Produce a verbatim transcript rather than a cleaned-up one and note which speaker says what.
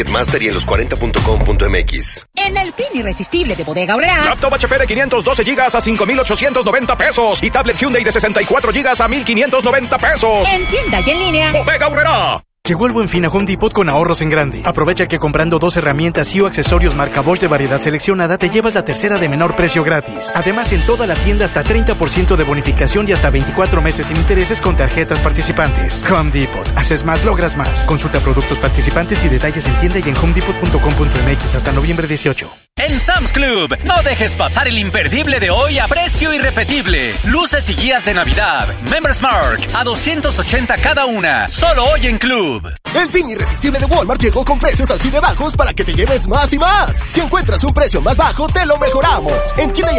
Speaker 1: Master y en los cuarenta punto com punto m x.
Speaker 2: En el fin irresistible de Bodega Aurrerá.
Speaker 3: Laptop H P de quinientos doce gigas a cinco mil ochocientos noventa pesos. Y tablet Hyundai de sesenta y cuatro gigas a mil quinientos noventa pesos.
Speaker 2: En tienda y en línea.
Speaker 3: Bodega Aurrerá.
Speaker 4: Llegó el Buen Fin a Home Depot con ahorros en grande. Aprovecha que comprando dos herramientas y o accesorios marca Bosch de variedad seleccionada te llevas la tercera de menor precio gratis. Además, en toda la tienda hasta treinta por ciento de bonificación y hasta veinticuatro meses sin intereses con tarjetas participantes. Home Depot. Haces más, logras más. Consulta productos participantes y detalles en tienda y en home depot punto com punto m x hasta noviembre dieciocho.
Speaker 5: En Sam's Club, no dejes pasar el imperdible de hoy a precio irrepetible. Luces y guías de Navidad, Members Mark, a doscientos ochenta cada una. Solo hoy en Club.
Speaker 6: El fin irresistible de Walmart llegó con precios así de bajos para que te lleves más y más. Si encuentras un precio más bajo, te lo mejoramos. En tienda y